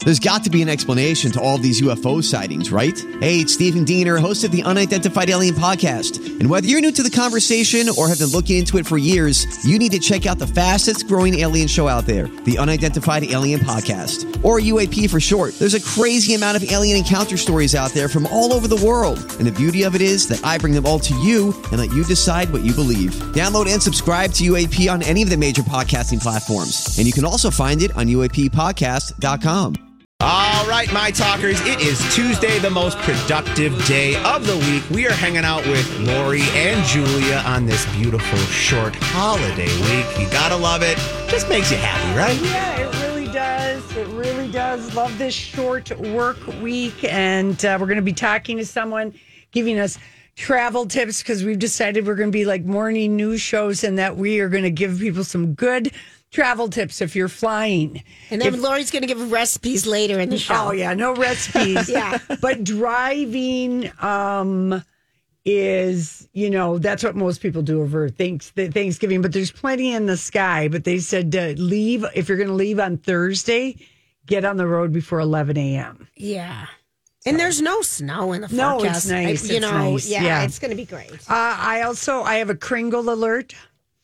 There's got to be an explanation to all of these UFO sightings, right? Hey, it's Stephen Diener, host of the Unidentified Alien Podcast. And whether you're new to the conversation or have been looking into it for years, you need to check out the fastest growing alien show out there, the Unidentified Alien Podcast, or UAP for short. There's a crazy amount of alien encounter stories out there from all over the world. And the beauty of it is that I bring them all to you and let you decide what you believe. Download and subscribe to UAP on any of the major podcasting platforms. And you can also find it on UAPpodcast.com. All right, my talkers, it is Tuesday, the most productive day of the week. We are hanging out with Lori and Julia on this beautiful short holiday week. You gotta love it. Just makes you happy, right? Yeah, it really does. It really does. Love this short work week. And we're going to be talking to someone, giving us travel tips, because we've decided we're going to be like morning news shows and that we are going to give people some good travel tips if you're flying. And then Lori's going to give recipes later in the show. Oh, yeah, no recipes. Yeah. But driving is, that's what most people do over Thanksgiving. But there's plenty in the sky. But they said leave, if you're going to leave on Thursday, get on the road before 11 a.m. Yeah. And there's no snow in the forecast. No, it's nice. It's nice. Yeah, it's going to be great. I have a Kringle alert.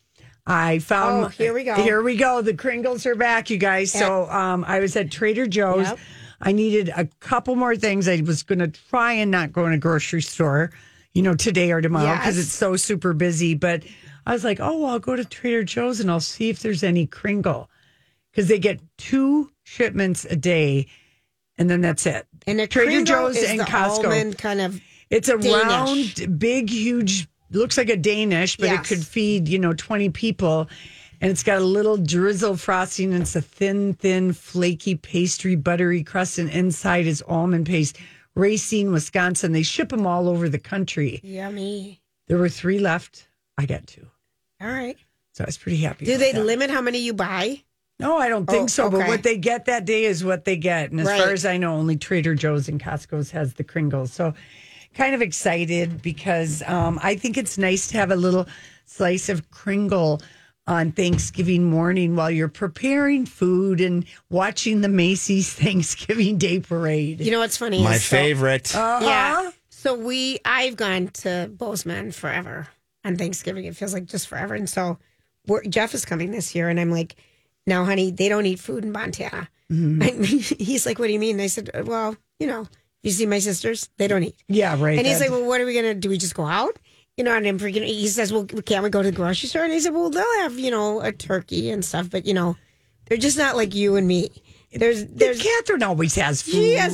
I found. Oh, here we go. Here we go. The Kringles are back, you guys. So I was at Trader Joe's. Yep. I needed a couple more things. I was going to try and not go in a grocery store, today or tomorrow because it's so super busy. But I was like, I'll go to Trader Joe's and I'll see if there's any Kringle, because they get 2 shipments a day, and then that's it. And a Trader Kringle Joe's is and the Costco almond kind of. It's a Danish. round, big, huge. Looks like a Danish, but it could feed 20 people. And it's got a little drizzle frosting, and it's a thin, flaky pastry, buttery crust, and inside is almond paste. Racine, Wisconsin. They ship them all over the country. Yummy. There were 3 left. I got 2. All right. So I was pretty happy. Do they that. limit how many you buy? No, I don't think so. Okay. But what they get that day is what they get. And as far as I know, only Trader Joe's and Costco's has the Kringles. So kind of excited because I think it's nice to have a little slice of Kringle on Thanksgiving morning while you're preparing food and watching the Macy's Thanksgiving Day Parade. You know what's funny? My favorite. Yeah. So I've gone to Bozeman forever on Thanksgiving. It feels like just forever. And so Jeff is coming this year, and I'm like, now, honey, they don't eat food in Montana. Mm-hmm. He's like, what do you mean? And I said, well, you see my sisters? They don't eat. Yeah, right. And he's like, well, what are we going to do? We just go out? And I'm freaking, he says, well, can't we go to the grocery store? And I said, well, they'll have, a turkey and stuff, but, they're just not like you and me. There's Catherine always has food. She has,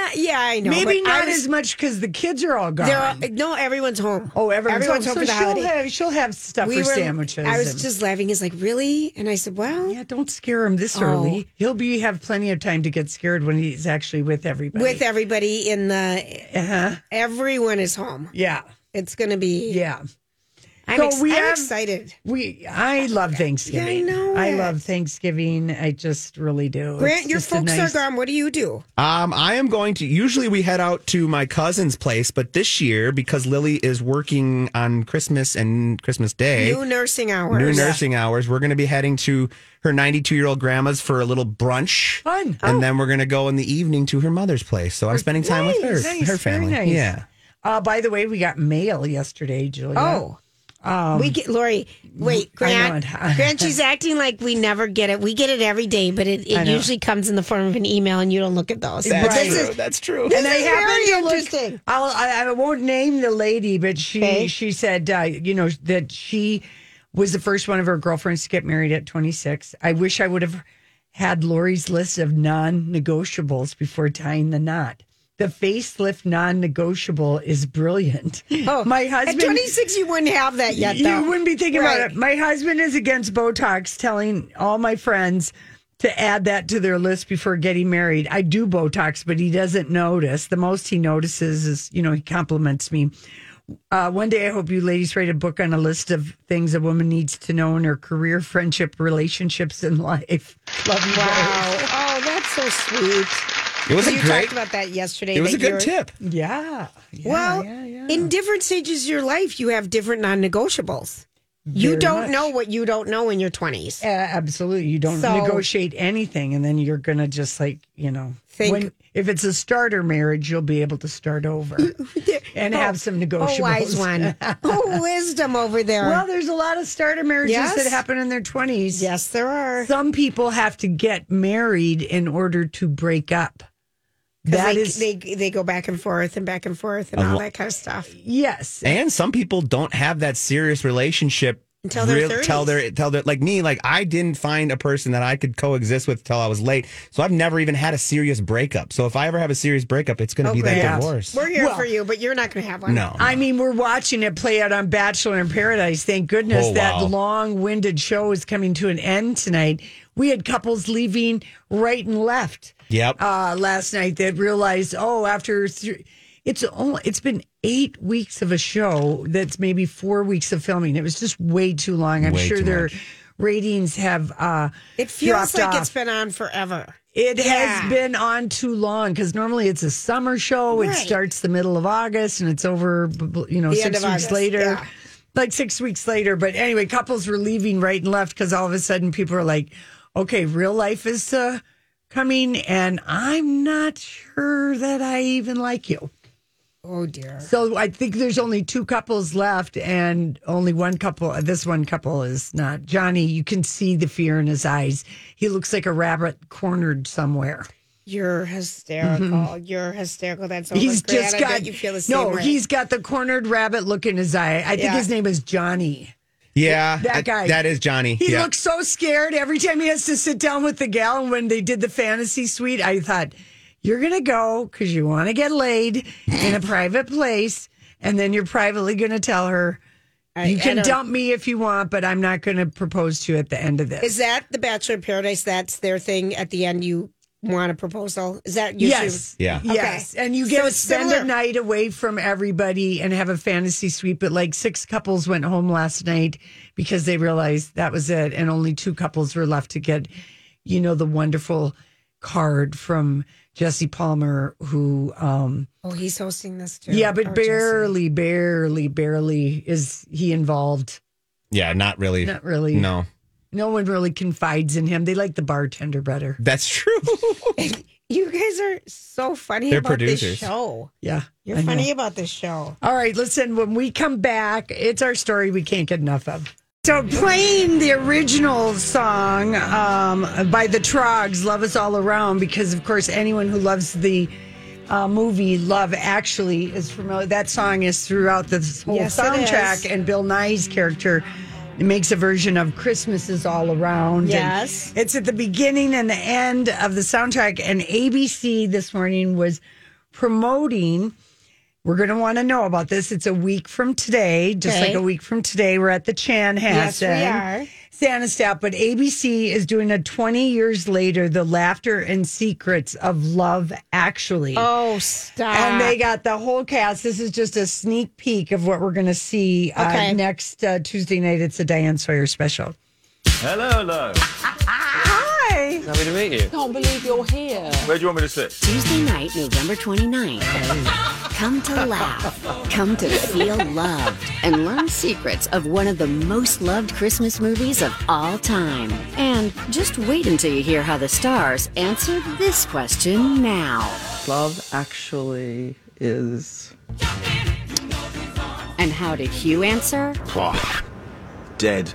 I know. Maybe not as much because the kids are all gone. No, everyone's home. Oh, everyone's home for the holiday. She'll have stuff for sandwiches. I was just laughing. He's like, really? And I said, well. Yeah, don't scare him this early. He'll have plenty of time to get scared when he's actually with everybody. With everybody in the... Everyone is home. Yeah. It's going to be... Yeah. I'm excited. I love Thanksgiving. Yeah, I know. I love Thanksgiving. I just really do. Grant, your folks are gone. What do you do? I am going to. Usually we head out to my cousin's place, but this year, because Lily is working on Christmas and Christmas Day, New nursing hours. We're going to be heading to her 92-year-old grandma's for a little brunch. Fun. And then we're going to go in the evening to her mother's place. So I'm spending time with her family. Very nice. Yeah. By the way, we got mail yesterday, Julia. Oh. We get Lori. Wait, Grant. Grant, she's acting like we never get it. We get it every day, but it usually comes in the form of an email, and you don't look at those. That's true. And I very happen to interesting. look. I won't name the lady, but she said, that she was the first one of her girlfriends to get married at 26. I wish I would have had Lori's list of non-negotiables before tying the knot. The facelift non-negotiable is brilliant. Oh, my husband at 26, you wouldn't have that yet, though. You wouldn't be thinking about it. My husband is against Botox, telling all my friends to add that to their list before getting married. I do Botox, but he doesn't notice. The most he notices is, he compliments me. One day, I hope you ladies write a book on a list of things a woman needs to know in her career, friendship, relationships, and life. Love you. Wow. Oh, that's so sweet. It was you talked about that yesterday. It was a good tip. Yeah. In different stages of your life, you have different non-negotiables. You very don't much. know what you don't know in your 20s. Absolutely. You don't So- negotiate anything. And then you're going to just if it's a starter marriage, you'll be able to start over and have some negotiables. Oh, wise one. Oh, wisdom over there. Well, there's a lot of starter marriages Yes. that happen in their 20s. yes, there are. Some people have to get married in order to break up. That is, They go back and forth and all that kind of stuff. yes. And some people don't have that serious relationship Until their 30s. till they're like me. Like I didn't find a person that I could coexist with till I was late. So I've never even had a serious breakup. So if I ever have a serious breakup, it's going to be that yeah. divorce. We're here Well- for you, but you're not going to have one. No. I mean, we're watching it play out on Bachelor in Paradise. Thank goodness Oh, that wow. long-winded show is coming to an end tonight. We had couples leaving right and left. Yep. Last night that realized, after it's been 8 weeks of a show that's maybe 4 weeks of filming. It was just way too long. I'm Way sure too their much. ratings have It feels dropped like off. it's been on forever. It Yeah. has been on too long because normally it's a summer show. It Right. starts the middle of August and it's over, The 6 end of weeks August, later. yeah. Like 6 weeks later. But anyway, couples were leaving right and left because all of a sudden people are like, okay, real life is coming and I'm not sure that I even like you. Oh, dear. So I think there's only 2 couples left, and only one couple. This one couple is not Johnny. You can see the fear in his eyes. He looks like a rabbit cornered somewhere. You're hysterical. You're hysterical. That's so He's great. just I got bet you feel the same no. way. He's got the cornered rabbit look in his eye. I think Yeah. his name is Johnny. yeah. That guy. That is Johnny. He yeah. looks so scared every time he has to sit down with the gal. And when they did the fantasy suite, I thought, you're going to go because you want to get laid in a private place. And then you're privately going to tell her, you can dump me if you want, but I'm not going to propose to you at the end of this. Is that the Bachelor in Paradise? That's their thing at the end. You want a proposal? Is that usually? Yes. Yeah. Yes. Okay. And you So get to it's spend similar. a night away from everybody and have a fantasy suite. But like 6 couples went home last night because they realized that was it. And only 2 couples were left to get, the wonderful card from Jesse Palmer, who, Oh, he's hosting this too. yeah, but Or Jesse. barely is he involved. Yeah, not really. Not really. No. No one really confides in him. They like the bartender better. That's true. You guys are so funny They're about this producers. show. Yeah. You're I know. funny about this show. All right, listen, when we come back, it's our story we can't get enough of. So playing the original song by the Trogs, Love Is All Around, because, of course, anyone who loves the movie Love Actually is familiar. That song is throughout this whole Yes, it soundtrack, is. and Bill Nye's character makes a version of Christmas Is All Around. Yes. And it's at the beginning and the end of the soundtrack, and ABC this morning was promoting... We're going to want to know about this. It's a week from today, just Okay. like a week from today. We're at the Chanhassen. Yes, we are. Santa Staff, but ABC is doing a 20 years later, the laughter and secrets of Love Actually. Oh, stop. And they got the whole cast. This is just a sneak peek of what we're going to see Okay. next Tuesday night. It's a Diane Sawyer special. Hello. Hi. Happy to meet you. Can't believe you're here. Where do you want me to sit? Tuesday night, November 29th. Come to laugh, come to feel loved, and learn secrets of one of the most loved Christmas movies of all time. And just wait until you hear how the stars answer this question now. Love Actually is... And how did Hugh answer? Dead.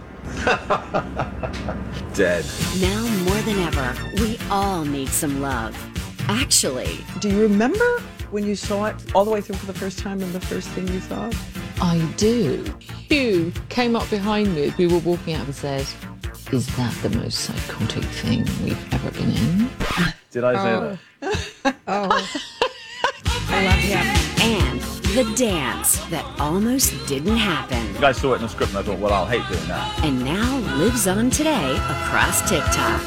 Dead. Now more than ever, we all need some love. Actually, Do you remember when you saw it all the way through for the first time and the first thing you saw? I do. Hugh came up behind me as we were walking out and said, "Is that the most psychotic thing we've ever been in?" Did I say that? I love him. and the dance that almost didn't happen. You guys saw it in the script and I thought, well, I'll hate doing that. And now lives on today across TikTok.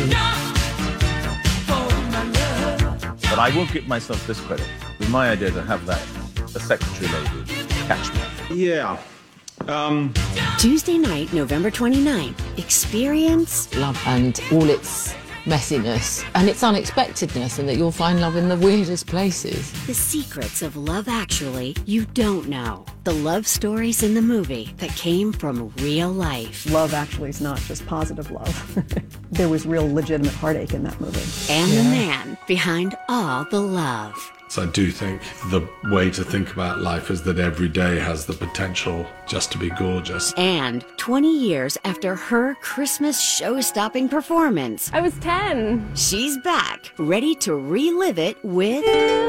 But I won't give myself this credit. It was my idea to have that, the secretary lady, catch me. Yeah. Tuesday night, November 29th. Experience Love and all its messiness and its unexpectedness, and that you'll find love in the weirdest places. The secrets of Love Actually you don't know. The love stories in the movie that came from real life. Love Actually is not just positive love. There was real legitimate heartache in that movie. And the man behind all the love. So I do think the way to think about life is that every day has the potential just to be gorgeous. And 20 years after her Christmas show-stopping performance, I was 10. She's back, ready to relive it with...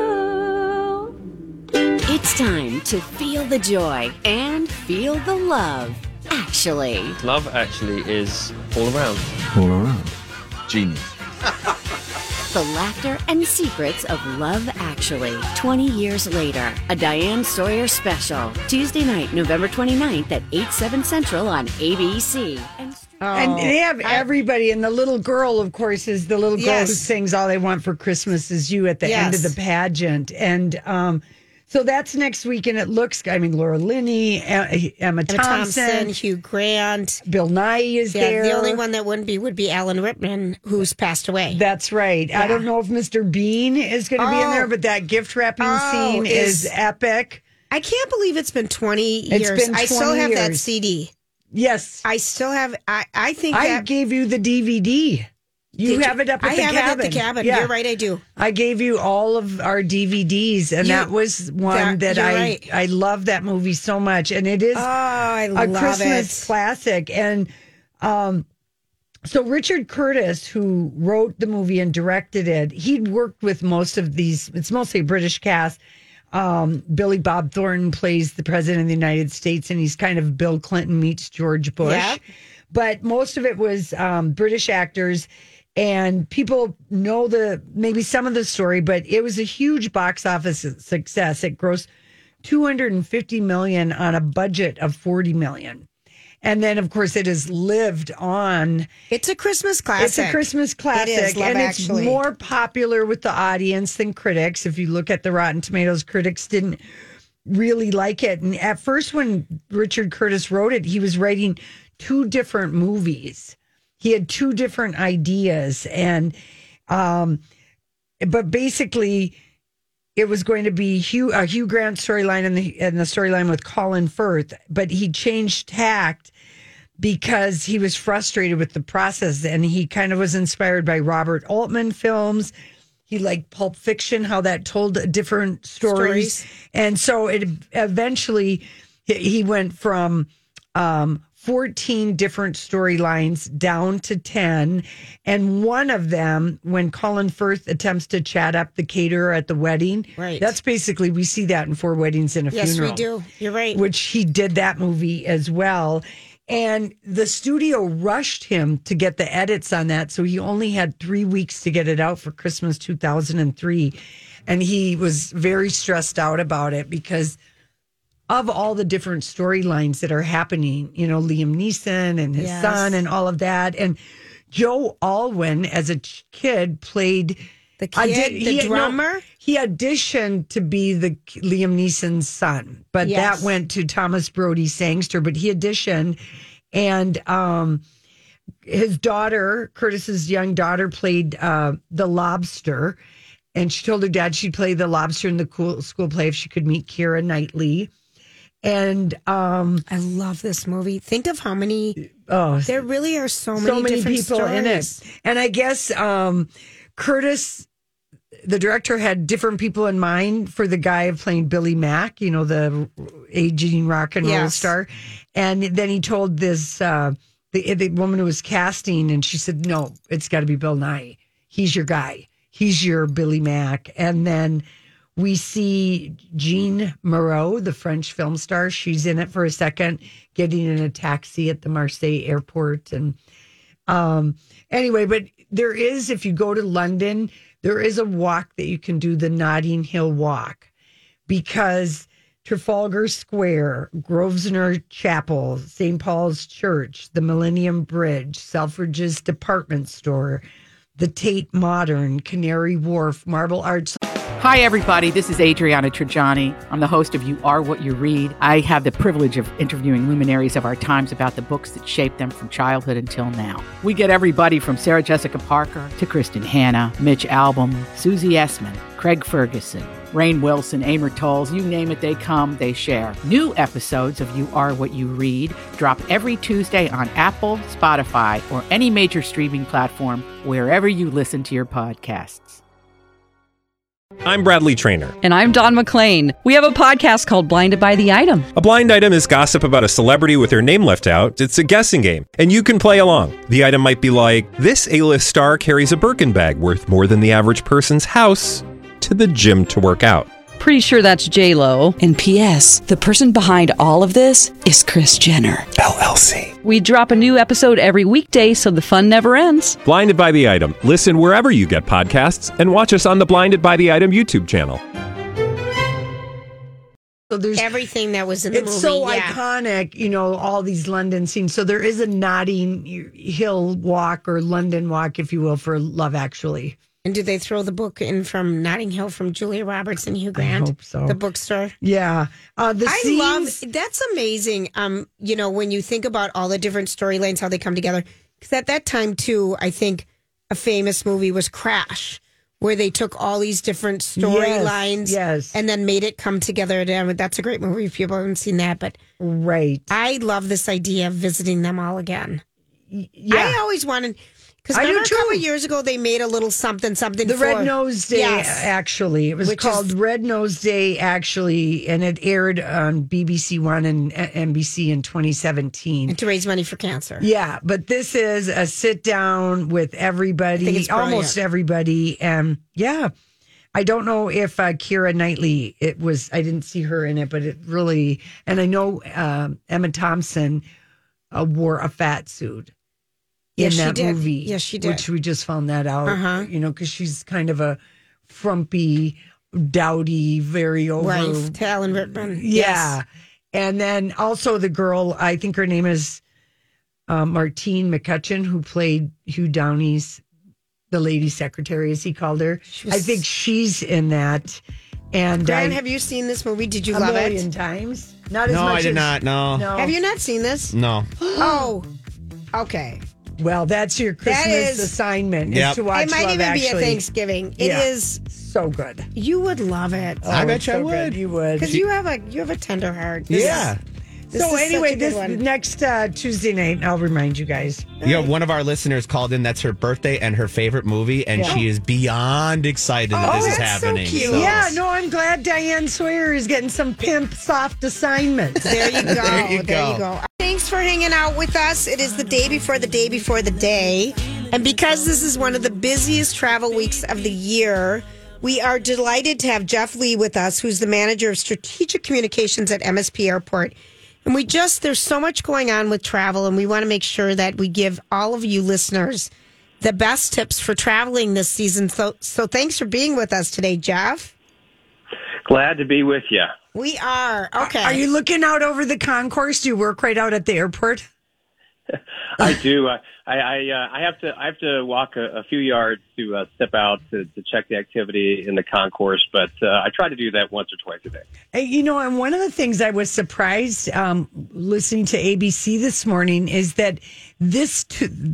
It's time to feel the joy and feel the love. Actually. Love Actually is all around. All around. Genius. The laughter and secrets of Love Actually. 20 years later. A Diane Sawyer special. Tuesday night, November 29th at 8/7 Central on ABC. And they have everybody. And the little girl, of course, is the little girl who sings All I Want for Christmas Is You at the end of the pageant. And so that's next week. And it looks, Laura Linney, Emma Thompson, Hugh Grant, Bill Nighy is there. The only one that wouldn't be would be Alan Rickman, who's passed away. That's right. Yeah. I don't know if Mr. Bean is going to be in there, but that gift wrapping scene is epic. I can't believe it's been 20 years. It's been 20 I still have years. that CD. Yes. I still have, I think I gave you the DVD. You have it up at the cabin. I have it at the cabin. Yeah. You're right, I do. I gave you all of our DVDs, and that was one that I love that movie so much. And it is a Christmas classic. And so Richard Curtis, who wrote the movie and directed it, he'd worked with most of these. It's mostly a British cast. Billy Bob Thornton plays the president of the United States, and he's kind of Bill Clinton meets George Bush. Yeah. But most of it was British actors. And people know maybe some of the story, but it was a huge box office success. It grossed $250 million on a budget of $40 million. And then, of course, it has lived on. It's a Christmas classic. It's a Christmas classic. It is, and Actually. It's more popular with the audience than critics. If you look at the Rotten Tomatoes, critics didn't really like it. And at first, when Richard Curtis wrote it, he was writing 2 different movies. He had 2 different ideas, and but basically, it was going to be a Hugh Grant storyline and the storyline with Colin Firth. But he changed tact because he was frustrated with the process, and he kind of was inspired by Robert Altman films. He liked Pulp Fiction, how that told different stories. And so it eventually he went from 14 different storylines down to 10. And one of them, when Colin Firth attempts to chat up the caterer at the wedding, that's basically, we see that in 4 Weddings and a Funeral. Yes, we do. You're right. Which he did that movie as well. And the studio rushed him to get the edits on that. So he only had 3 weeks to get it out for Christmas 2003. And he was very stressed out about it because of all the different storylines that are happening, Liam Neeson and his son and all of that. And Joe Alwyn, as a kid, played the kid, the drummer. He auditioned to be the Liam Neeson's son, but that went to Thomas Brody Sangster. But he auditioned, and his daughter, Curtis's young daughter, played the lobster. And she told her dad she'd play the lobster in the school play if she could meet Keira Knightley. And I love this movie. Think of how many. There really are so many different people stories in it. And I guess Curtis, the director, had different people in mind for the guy playing Billy Mack, the aging rock and roll star. And then he told this the woman who was casting, and she said, "No, it's got to be Bill Nighy. He's your guy. He's your Billy Mack." And then we see Jean Moreau, the French film star. She's in it for a second, getting in a taxi at the Marseille airport. And anyway, but there is, if you go to London, there is a walk that you can do, the Notting Hill Walk, because Trafalgar Square, Grosvenor Chapel, St. Paul's Church, the Millennium Bridge, Selfridge's Department Store, the Tate Modern, Canary Wharf, Marble Arch. Hi, everybody. This is Adriana Trajani. I'm the host of You Are What You Read. I have the privilege of interviewing luminaries of our times about the books that shaped them from childhood until now. We get everybody from Sarah Jessica Parker to Kristen Hanna, Mitch Albom, Susie Essman, Craig Ferguson, Rainn Wilson, Amor Tolls, you name it, they come, they share. New episodes of You Are What You Read drop every Tuesday on Apple, Spotify, or any major streaming platform wherever you listen to your podcasts. I'm Bradley Trainer. And I'm Don McClain. We have a podcast called Blinded by the Item. A blind item is gossip about a celebrity with their name left out. It's a guessing game, and you can play along. The item might be like, this A-list star carries a Birkin bag worth more than the average person's house to the gym to work out. Pretty sure that's J-Lo. And P.S. the person behind all of this is Kris Jenner, LLC. We drop a new episode every weekday so the fun never ends. Blinded by the Item. Listen wherever you get podcasts and watch us on the Blinded by the Item YouTube channel. So there's everything that was in the movie. It's so yeah. iconic, you know, all these London scenes. So there is a Notting Hill walk or London walk, if you will, for Love Actually. And did they throw the book in from Notting Hill from Julia Roberts and Hugh Grant? I hope so. The bookstore. Yeah. That's amazing. You know, when you think about all the different storylines, how they come together. Because at that time, too, I think a famous movie was Crash, where they took all these different storylines and then made it come together. That's a great movie if people haven't seen that. But I love this idea of visiting them all again. Yeah. I always wanted... Because remember a couple of years ago, they made a little something The Red Nose Day, actually. It was called Red Nose Day, actually, and it aired on BBC One and NBC in 2017. And to raise money for cancer. Yeah, but this is a sit-down with everybody, almost everybody. And, yeah, I don't know if Keira Knightley, I didn't see her in it, but it really, and I know Emma Thompson wore a fat suit. In that movie. Yes, she did. Which we just found that out, you know, because she's kind of a frumpy, dowdy, very over... wife to Alan Rickman. Yeah. Yes. And then also the girl, I think her name is Martine McCutcheon, who played Hugh Downey's, the lady secretary, as he called her. I think she's in that. And Brian, have you seen this movie? Did you love it? A million times. Not as No, much I did as, not. No. Have you not seen this? No. Oh, okay. Well, that's your Christmas assignment is to watch It might Love even Actually. be a Thanksgiving. It is so good. You would love it. I bet you I would. You would. Because you have a tender heart. So anyway, this next Tuesday night, I'll remind you guys. Yeah, one of our listeners called in. That's her birthday and her favorite movie, and she is beyond excited that this is happening. So cute. Yeah, no, I'm glad Diane Sawyer is getting some pimp soft assignments. There you go. There you go. Thanks for hanging out with us. It is the day before the day before the day. And because this is one of the busiest travel weeks of the year, we are delighted to have Jeff Lee with us, who's the manager of strategic communications at MSP Airport. And there's so much going on with travel, and we want to make sure that we give all of you listeners the best tips for traveling this season. So thanks for being with us today, Jeff. Glad to be with you. We are. Okay. Are you looking out over the concourse? Do you work right out at the airport? I do. I have to walk a few yards to step out to check the activity in the concourse, but I try to do that once or twice a day. Hey, you know, and one of the things I was surprised listening to ABC this morning is that this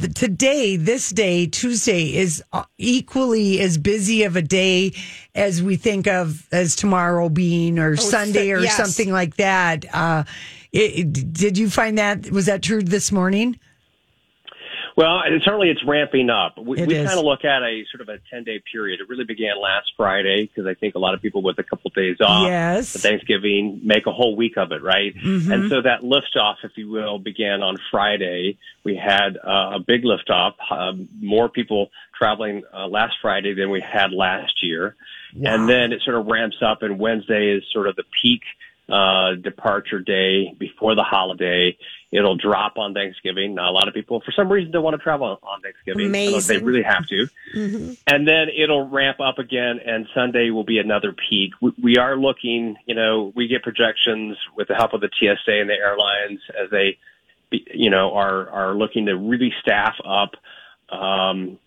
day, Tuesday, is equally as busy of a day as we think of as tomorrow being or Sunday or something like that. Did you find that? Was that true this morning? Well, certainly it's ramping up. We is. kind of look at a sort of a 10-day period. It really began last Friday because I think a lot of people with a couple of days off for Thanksgiving make a whole week of it, right? Mm-hmm. And so that liftoff, if you will, began on Friday. We had a big liftoff, more people traveling last Friday than we had last year. Wow. And then it sort of ramps up, and Wednesday is sort of the peak departure day before the holiday. It'll drop on Thanksgiving. Now, a lot of people, for some reason, don't want to travel on Thanksgiving. Unless they really have to. Mm-hmm. And then it'll ramp up again, and Sunday will be another peak. We are looking, we get projections with the help of the TSA and the airlines as they, are looking to really staff up for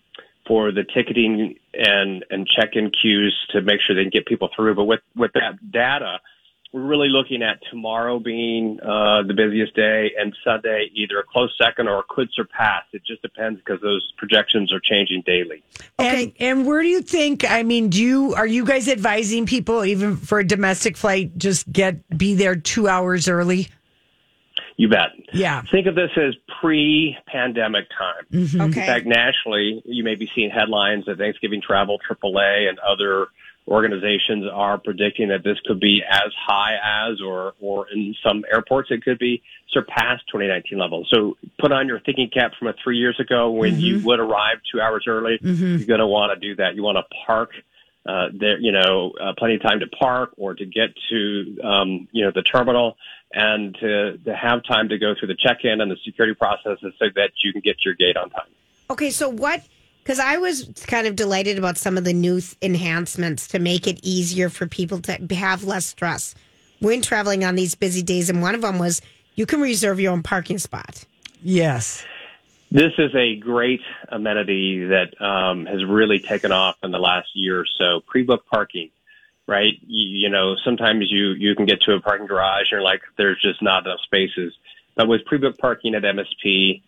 for the ticketing and check-in queues to make sure they can get people through. But with that data, we're really looking at tomorrow being the busiest day, and Sunday either a close second or could surpass. It just depends because those projections are changing daily. Okay. And where do you think? I mean, are you guys advising people even for a domestic flight just be there 2 hours early? You bet. Yeah. Think of this as pre-pandemic time. Mm-hmm. Okay. In fact, nationally, you may be seeing headlines that Thanksgiving Travel, AAA, and other organizations are predicting that this could be as high as, or in some airports, it could be surpassed 2019 levels. So put on your thinking cap from 3 years ago when you would arrive 2 hours early. You're going to want to do that. You want to park there, plenty of time to park or to get to, the terminal, and to have time to go through the check-in and the security processes so that you can get to your gate on time. Okay, so because I was kind of delighted about some of the new enhancements to make it easier for people to have less stress when traveling on these busy days. And one of them was you can reserve your own parking spot. Yes. This is a great amenity that has really taken off in the last year or so. Pre-book parking, right? Sometimes you can get to a parking garage and you're like, there's just not enough spaces. But with pre-book parking at MSP,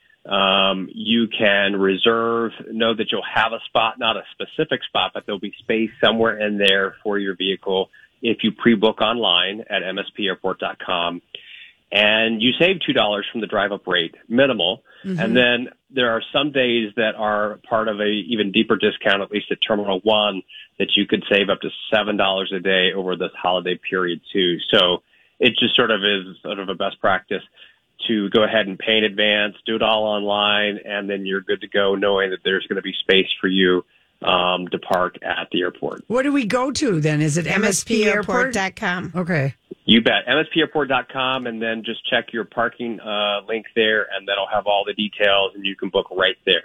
you can know that you'll have a spot, not a specific spot, but there'll be space somewhere in there for your vehicle if you pre-book online at mspairport.com. And you save $2 from the drive-up rate, minimal. Mm-hmm. And then there are some days that are part of a even deeper discount, at least at Terminal 1, that you could save up to $7 a day over this holiday period too. So it just sort of is sort of a best practice to go ahead and pay in advance, do it all online, and then you're good to go knowing that there's going to be space for you to park at the airport. What do we go to then? Is it mspairport.com? Okay. You bet. mspairport.com, and then just check your parking link there, and that'll have all the details, and you can book right there.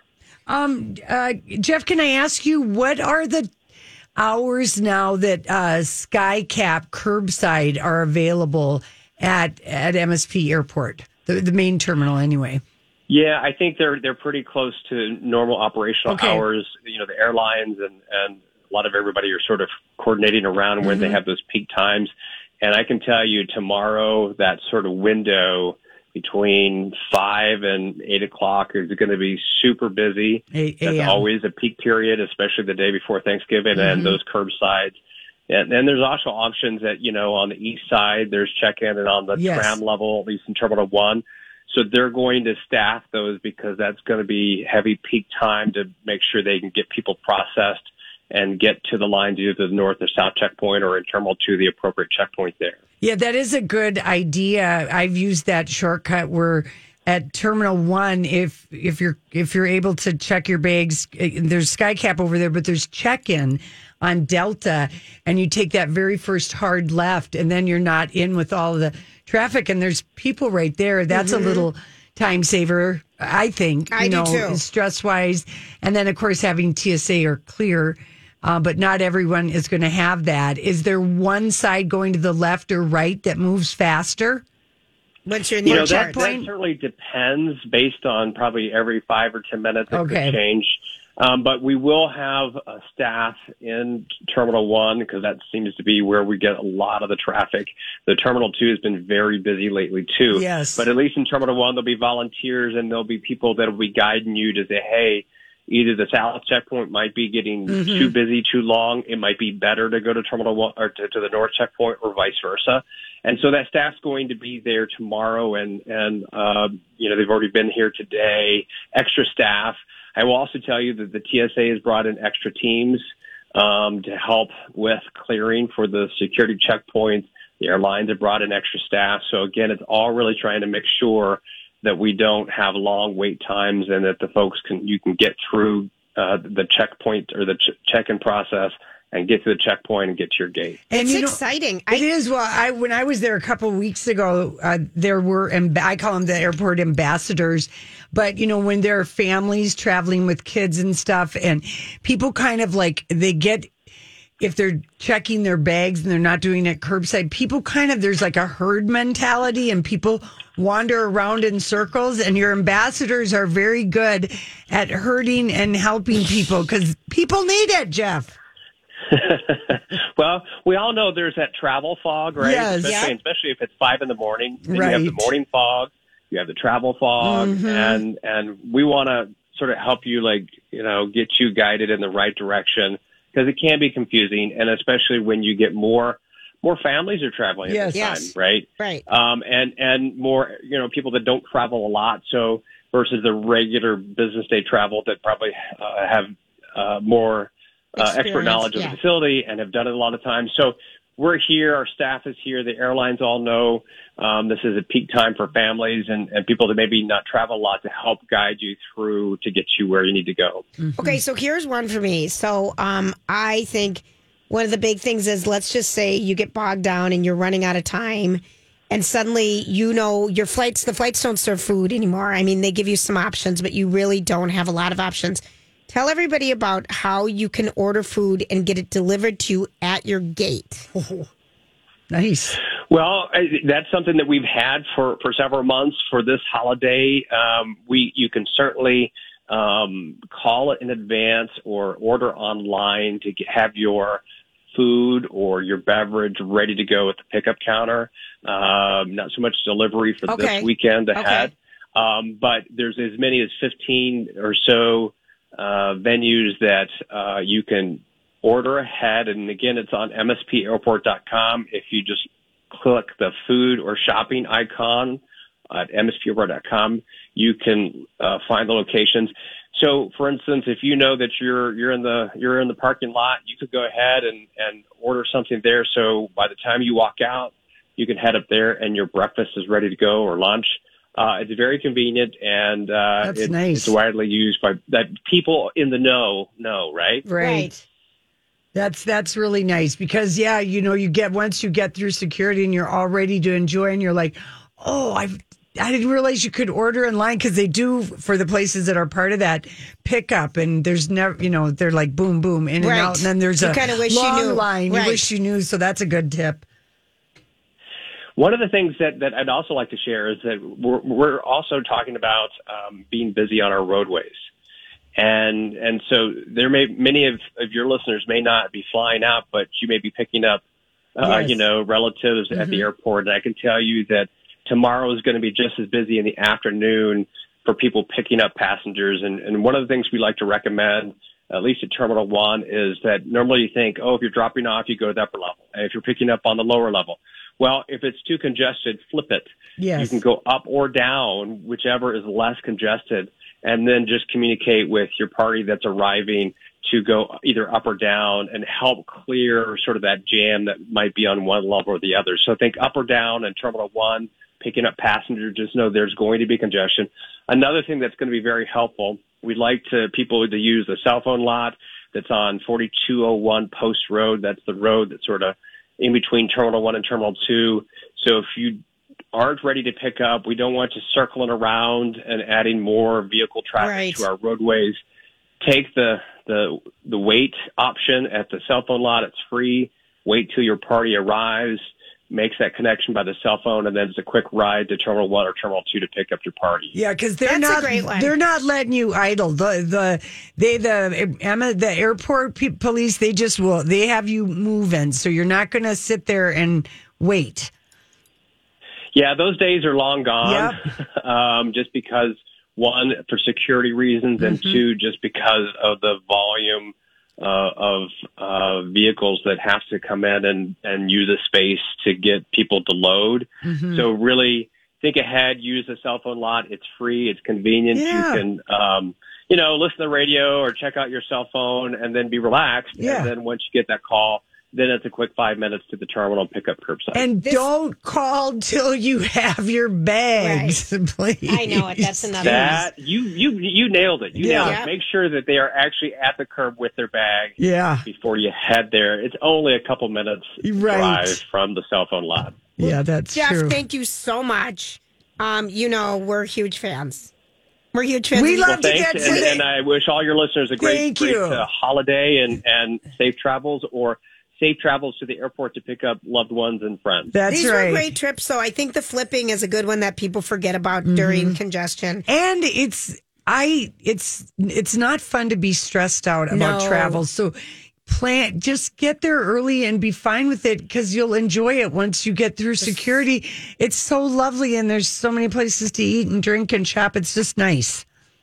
Jeff, can I ask you, what are the hours now that SkyCap curbside are available at MSP Airport, the main terminal anyway? Yeah, I think they're pretty close to normal operational hours. The airlines and a lot of everybody are sort of coordinating around when they have those peak times. And I can tell you tomorrow, that sort of window between 5 and 8 o'clock is going to be super busy. That's always a peak period, especially the day before Thanksgiving and those curbsides. And then there's also options that, on the east side, there's check-in, and on the tram level, at least in Terminal 1. So they're going to staff those because that's going to be heavy peak time to make sure they can get people processed and get to the lines either the north or south checkpoint or in Terminal 2, the appropriate checkpoint there. Yeah, that is a good idea. I've used that shortcut where at Terminal 1, if you're able to check your bags, there's SkyCap over there, but there's check-in on Delta, and you take that very first hard left, and then you're not in with all of the traffic, and there's people right there. That's a little time saver, I think. I do too. Stress-wise. And then, of course, having TSA or clear, but not everyone is going to have that. Is there one side going to the left or right that moves faster? Once you're near checkpoint? That certainly depends based on probably every 5 or 10 minutes it could change. But we will have a staff in Terminal 1 because that seems to be where we get a lot of the traffic. The Terminal 2 has been very busy lately, too. Yes. But at least in Terminal 1, there'll be volunteers and there'll be people that will be guiding you to say, hey, either the south checkpoint might be getting too busy, too long. It might be better to go to Terminal 1 or to the north checkpoint or vice versa. And so that staff's going to be there tomorrow, and they've already been here today, extra staff. I will also tell you that the TSA has brought in extra teams to help with clearing for the security checkpoints. The airlines have brought in extra staff. So, again, it's all really trying to make sure that we don't have long wait times and that the folks you can get through the checkpoint or the check-in process and get to the checkpoint and get to your gate. And it's exciting. It is. Well, when I was there a couple of weeks ago, there were, I call them the airport ambassadors, but, when there are families traveling with kids and stuff, and people kind of they get if they're checking their bags and they're not doing it curbside, people there's like a herd mentality and people wander around in circles, and your ambassadors are very good at herding and helping people because people need it, Jeff. Well, we all know there's that travel fog, right? Yes. Especially if it's 5 a.m. Then right. You have the morning fog, you have the travel fog, and we want to sort of help you, get you guided in the right direction, because it can be confusing, and especially when you get more families are traveling at this time, right? Right. And more, people that don't travel a lot, so versus the regular business day travel that probably have more expert knowledge of the facility and have done it a lot of times. So we're here, our staff is here, the airlines all know this is a peak time for families and people that maybe not travel a lot to help guide you through to get you where you need to go. Mm-hmm. Okay, so here's one for me. So I think one of the big things is, let's just say you get bogged down and you're running out of time, and suddenly the flights don't serve food anymore. I mean, they give you some options, but you really don't have a lot of options. Tell everybody about how you can order food and get it delivered to you at your gate. Oh, nice. Well, that's something that we've had for several months for this holiday. You can certainly call it in advance or order online to have your food or your beverage ready to go at the pickup counter. Not so much delivery for this weekend ahead, but there's as many as 15 or so venues that you can order ahead. And again, it's on mspairport.com. If you just click the food or shopping icon at mspairport.com, you can find the locations. So, for instance, if you know that you're in the parking lot, you could go ahead and order something there. So by the time you walk out, you can head up there and your breakfast is ready to go, or lunch. It's very convenient, and nice. It's widely used by that people in the know, right? Right. That's really nice because once you get through security and you're all ready to enjoy, and you're like, oh, I didn't realize you could order online, because they do for the places that are part of that pickup, and there's never, they're like boom, boom, in and out, and then there's a long line. You wish you knew, so that's a good tip. One of the things that I'd also like to share is that we're also talking about being busy on our roadways. And so many of your listeners may not be flying out, but you may be picking up, relatives at the airport. And I can tell you that tomorrow is going to be just as busy in the afternoon for people picking up passengers. And one of the things we like to recommend, at least at Terminal 1, is that normally you think, if you're dropping off, you go to the upper level. And if you're picking up on the lower level, well, if it's too congested, flip it. Yes. You can go up or down, whichever is less congested, and then just communicate with your party that's arriving to go either up or down and help clear sort of that jam that might be on one level or the other. So think up or down in Terminal 1, picking up passengers, just know there's going to be congestion. Another thing that's going to be very helpful, we'd like people to use the cell phone lot that's on 4201 Post Road. That's the road that's sort of in between Terminal 1 and Terminal 2. So if you aren't ready to pick up, we don't want you circling around and adding more vehicle traffic to our roadways. Take the wait option at the cell phone lot. It's free. Wait till your party arrives, makes that connection by the cell phone, and then it's a quick ride to Terminal 1 or Terminal 2 to pick up your party. Yeah, because they're not letting you idle. The airport police, they have you moving, so you're not going to sit there and wait. Yeah, those days are long gone. Yep. Just because, one, for security reasons, and two, just because of the volume of vehicles that have to come in and use a space to get people to load. Mm-hmm. So really think ahead, use the cell phone lot. It's free. It's convenient. Yeah. You can, listen to the radio or check out your cell phone and then be relaxed. Yeah. And then once you get that call, then it's a quick 5 minutes to the terminal and pick up curbside. And don't call till you have your bags, please. I know it. That's another one. You nailed it. You nailed it. Make sure that they are actually at the curb with their bag before you head there. It's only a couple minutes drive from the cell phone lot. Yeah, that's Jeff, true. thank you so much. We're huge fans. We're huge fans. We love to get to and I wish all your listeners a great holiday and safe travels. Or safe travels to the airport to pick up loved ones and friends. These were great trips. So I think the flipping is a good one that people forget about during congestion. And it's not fun to be stressed out about travel. So just get there early and be fine with it because you'll enjoy it once you get through security. It's so lovely and there's so many places to eat and drink and shop. It's just nice.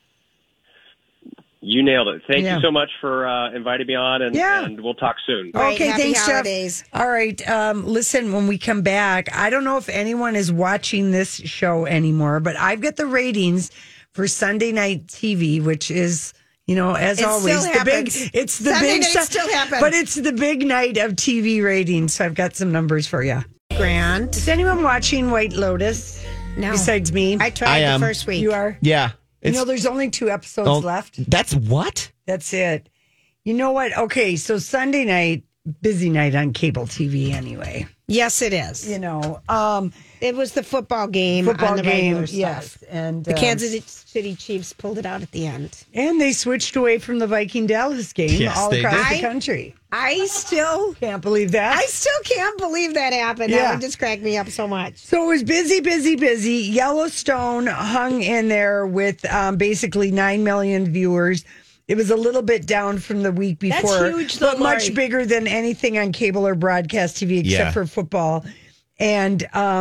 You nailed it. Thank you so much for inviting me on, and we'll talk soon. Okay, Happy thanks, holidays. Jeff. All right, listen, when we come back, I don't know if anyone is watching this show anymore, but I've got the ratings for Sunday night TV, which is, as always, it's the Sunday big night still happens. but it's the big night of TV ratings. So I've got some numbers for you. Grant, is anyone watching White Lotus? No, besides me. I tried the first week. You are? Yeah. There's only 2 episodes left. That's what? That's it. You know what? Okay, so Sunday night, busy night on cable TV anyway. Yes, it is. It was the football game. Football on the game, regular yes. stuff. And the Kansas City Chiefs pulled it out at the end. And they switched away from the Viking-Dallas game all across the country. I still can't believe that. I still can't believe that happened. Yeah. That would just crack me up so much. So it was busy. Yellowstone hung in there with basically 9 million viewers. It was a little bit down from the week before. That's huge, though, but much bigger than anything on cable or broadcast TV except for football. And,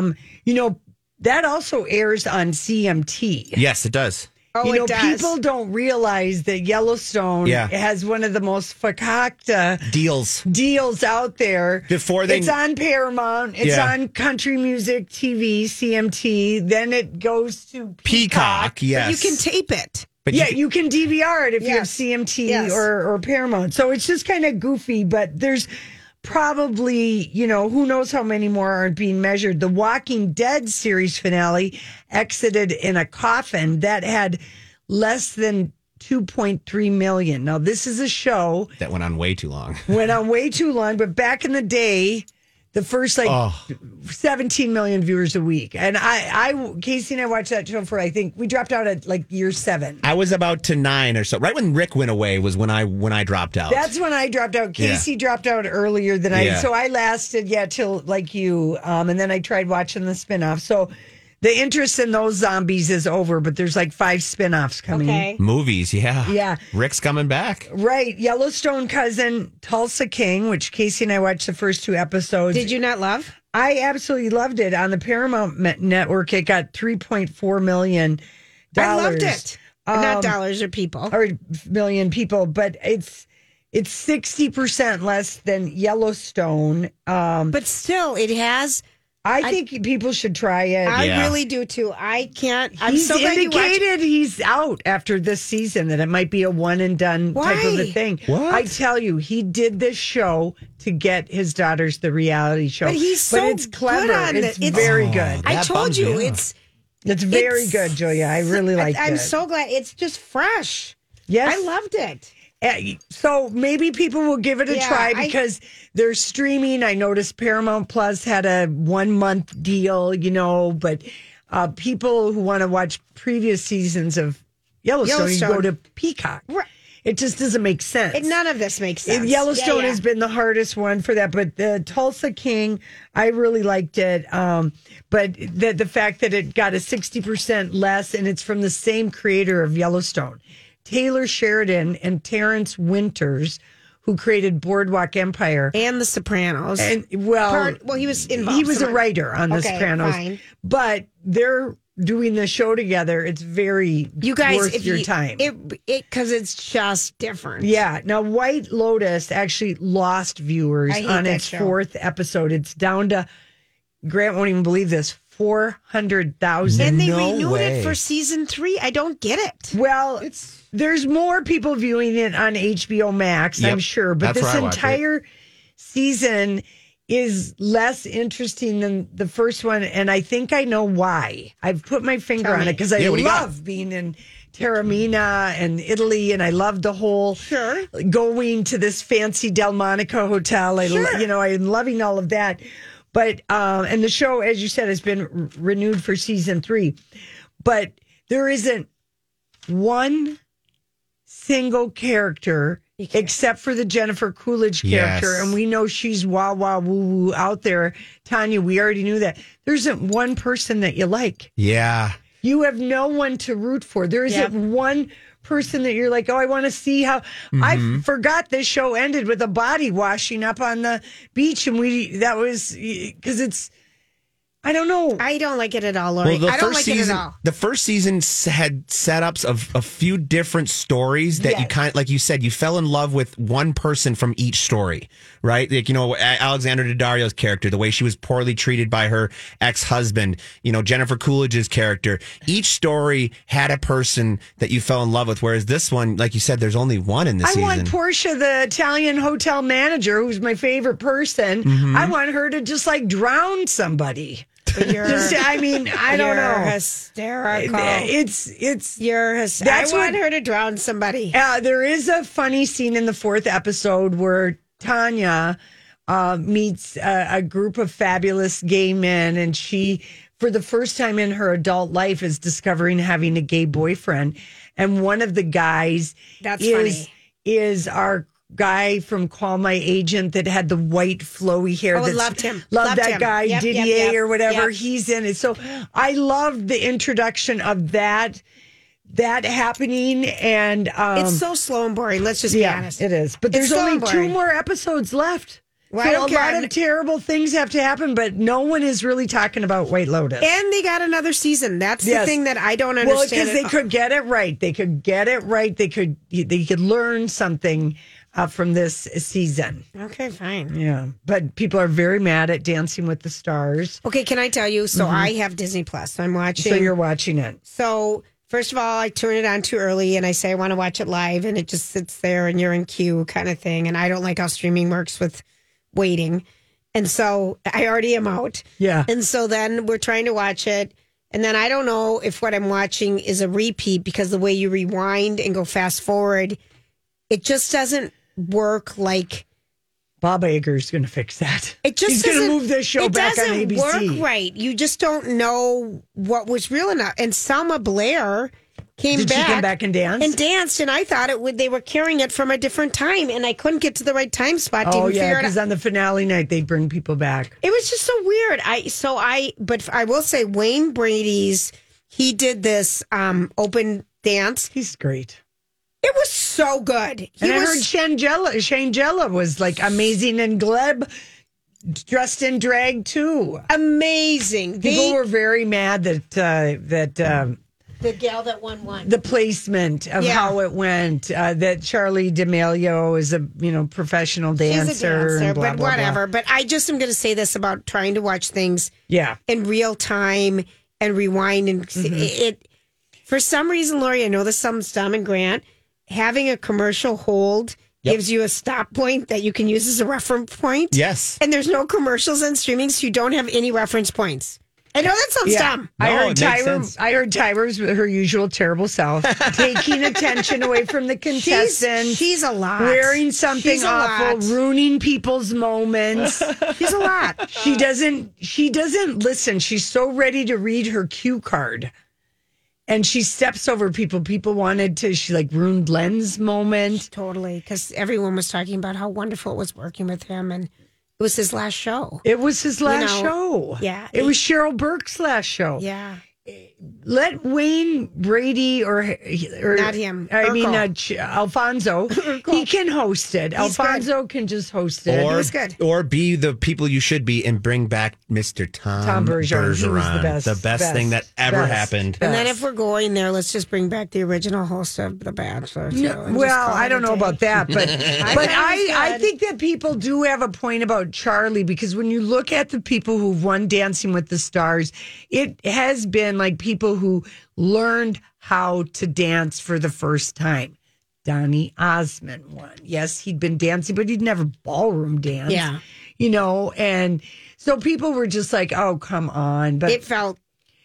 that also airs on CMT. Yes, it does. Oh, it does. People don't realize that Yellowstone has one of the most fakakta deals out there. It's on Paramount. It's on Country Music TV, CMT. Then it goes to Peacock. Yes. But you can tape it. But you can DVR it if you have CMT or Paramount. So it's just kind of goofy, but there's probably, who knows how many more aren't being measured. The Walking Dead series finale exited in a coffin that had less than 2.3 million. Now, this is a show that went on way too long. But back in the day, the first 17 million viewers a week. And Casey and I watched that show for, I think we dropped out at year 7. I was about to 9 or so. Right when Rick went away was when I dropped out. That's when I dropped out. Casey dropped out earlier than I. So I lasted, till like you. And then I tried watching the spinoff. So the interest in those zombies is over, but there's 5 spinoffs coming. Okay. Movies, yeah. Yeah. Rick's coming back. Right. Yellowstone cousin, Tulsa King, which Casey and I watched the first 2 episodes. Did you not love? I absolutely loved it. On the Paramount network, it got $3.4 million. I loved it. Not dollars or people. Or million people, but it's 60% less than Yellowstone. But still, it has... I think people should try it. I really do too. I can't. He's so glad indicated he's out after this season, that it might be a one and done type of a thing. What? I tell you, he did this show to get his daughters the reality show. But he's so it's clever. good on it's very good. I told you, it's very good, Julia. I really like it. I'm so glad. It's just fresh. Yes. I loved it. So maybe people will give it a try because they're streaming. I noticed Paramount Plus had a 1-month deal, but people who want to watch previous seasons of Yellowstone, you go to Peacock. Right. It just doesn't make sense. None of this makes sense. Yellowstone has been the hardest one for that, but the Tulsa King, I really liked it. But the fact that it got a 60% less, and it's from the same creator of Yellowstone. Taylor Sheridan and Terrence Winters, who created Boardwalk Empire and The Sopranos. And he was involved. He was a writer on The Sopranos. Fine. But they're doing the show together. It's very worth your time. Because it's just different. Yeah. Now, White Lotus actually lost viewers on its 4th episode. It's down to, Grant won't even believe this, 400,000. And they renewed it for season 3. I don't get it. Well, there's more people viewing it on HBO Max, I'm sure. But this entire season is less interesting than the first one. And I think I know why. I've put my finger on it because I love being in Taormina and Italy. And I love the whole going to this fancy Delmonico hotel. I'm loving all of that. But, and the show, as you said, has been renewed for season 3. But there isn't one single character except for the Jennifer Coolidge character. Yes. And we know she's wah wah woo woo out there. Tanya, we already knew that. There isn't one person that you like. Yeah. You have no one to root for. There isn't one person that you're like, oh, I want to see how. I forgot this show ended with a body washing up on the beach. And that was because it's, I don't know. I don't like it at all, Lori. Well, I don't like it at all. The first season had setups of a few different stories that you kind of, like you said, you fell in love with one person from each story, right? Like, Alexandra Daddario's character, the way she was poorly treated by her ex-husband, Jennifer Coolidge's character. Each story had a person that you fell in love with, whereas this one, like you said, there's only one in the season. I want Portia, the Italian hotel manager, who's my favorite person. I want her to just like drown somebody. I don't know. Hysterical. You're hysterical. I want her to drown somebody. There is a funny scene in the 4th episode where Tanya meets a group of fabulous gay men, and she, for the first time in her adult life, is discovering having a gay boyfriend. And one of the guys is our guy from Call My Agent that had the white flowy hair. Loved him. Loved that him. guy, Didier or whatever. He's in it. So I loved the introduction of that happening, and it's so slow and boring. Let's just be honest. It is. But there's only 2 more episodes left. Well, so a lot of terrible things have to happen, but no one is really talking about White Lotus. And they got another season. That's the thing that I don't understand. Well, because they could get it right. They could learn something from this season. Okay, fine. Yeah. But people are very mad at Dancing with the Stars. Okay, can I tell you? So I have Disney Plus. So I'm watching. So you're watching it. So first of all, I turn it on too early and I say I want to watch it live, and it just sits there and you're in queue kind of thing. And I don't like how streaming works with waiting. And so I already am out. Yeah. And so then we're trying to watch it. And then I don't know if what I'm watching is a repeat, because the way you rewind and go fast forward, it just doesn't work like. Bob Iger's going to fix that. He's going to move this show back on ABC. It doesn't work right. You just don't know what was real enough. And Selma Blair Did she come back and dance? And danced, and I thought they were carrying it from a different time, and I couldn't get to the right time spot to even figure it out. because on the finale night, they bring people back. It was just so weird. But I will say Wayne Brady's, he did this open dance. He's great. It was so good. I heard Shangela was like amazing, and Gleb dressed in drag too. Amazing. People were very mad that the gal that won. The placement of how it went. That Charlie D'Amelio is a professional dancer. She's a dancer, and blah, but blah, whatever. blah. But I just am going to say this about trying to watch things in real time and rewind. And it for some reason, Lori, I know this sounds dumb, and Grant, having a commercial hold gives you a stop point that you can use as a reference point. Yes. And there's no commercials on streaming, so you don't have any reference points. I know that sounds dumb. I heard Tyra's her usual terrible self taking attention away from the contestants. She's a lot. Wearing something awful, ruining people's moments. She's a lot. She doesn't listen. She's so ready to read her cue card. And she steps over people. People wanted to, she ruined Len's moment. Totally. Because everyone was talking about how wonderful it was working with him. And it was his last show. It was his last show. Yeah. It was Cheryl Burke's last show. Yeah. Let Wayne Brady or not him. I mean, Alfonso. He can host it. Alfonso can just host it. Or, He's good. Or be the people you should be and bring back Mr. Tom Bergeron. He was the best. The best thing that ever happened. And then if we're going there, let's just bring back the original host of The Bachelor. Well, I don't know about that, but I think that people do have a point about Charlie, because when you look at the people who've won Dancing with the Stars, it has been like people who learned how to dance for the first time. Donny Osmond won. Yes, he'd been dancing, but he'd never ballroom danced. Yeah. And so people were just like, oh, come on. But it felt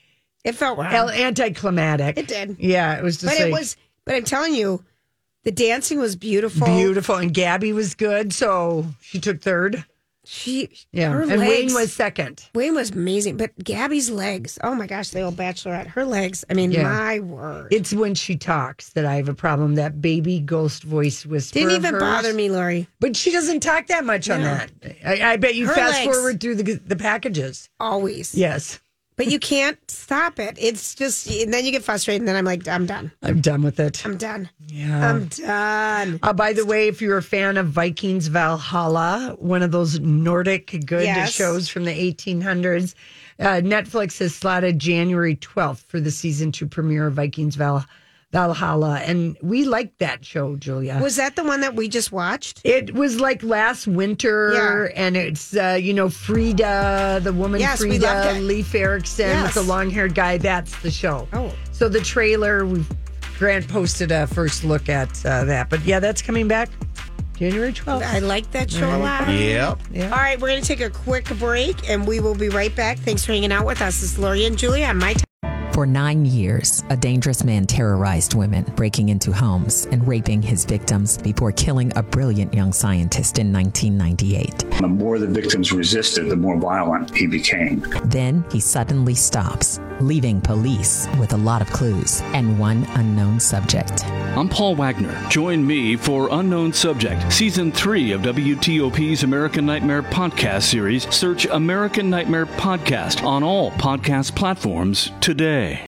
wrong. Anticlimactic. It did. Yeah, it was just but I'm telling you, the dancing was beautiful. Beautiful. And Gabby was good, so she took third. And legs, Wayne was second. Wayne was amazing, but Gabby's legs, oh my gosh, the old Bachelorette, her legs, I mean, my word. It's when she talks that I have a problem, that baby ghost voice whisper. Didn't even bother me, Lori. But she doesn't talk that much on that. I bet you fast forward through the packages. Always. Yes. But you can't stop it. It's just, and then you get frustrated, and then I'm like, I'm done. I'm done with it. I'm done. Yeah. I'm done. By the way, if you're a fan of Vikings Valhalla, one of those Nordic good shows from the 1800s, Netflix has slotted January 12th for the season 2 premiere of Vikings Valhalla. And we liked that show, Julia. Was that the one that we just watched? It was like last winter, and it's, Frida, the woman Frida, Leif Erikson with the long-haired guy. That's the show. Oh. So the trailer, Grant posted a first look at that. But yeah, that's coming back January 12th. I like that show a lot. Yep. Yeah. All right, we're going to take a quick break, and we will be right back. Thanks for hanging out with us. This is Lori and Julia on My Talk. For 9 years, a dangerous man terrorized women, breaking into homes and raping his victims before killing a brilliant young scientist in 1998. The more the victims resisted, the more violent he became. Then he suddenly stops, leaving police with a lot of clues and one unknown subject. I'm Paul Wagner. Join me for Unknown Subject, Season 3 of WTOP's American Nightmare podcast series. Search American Nightmare Podcast on all podcast platforms today.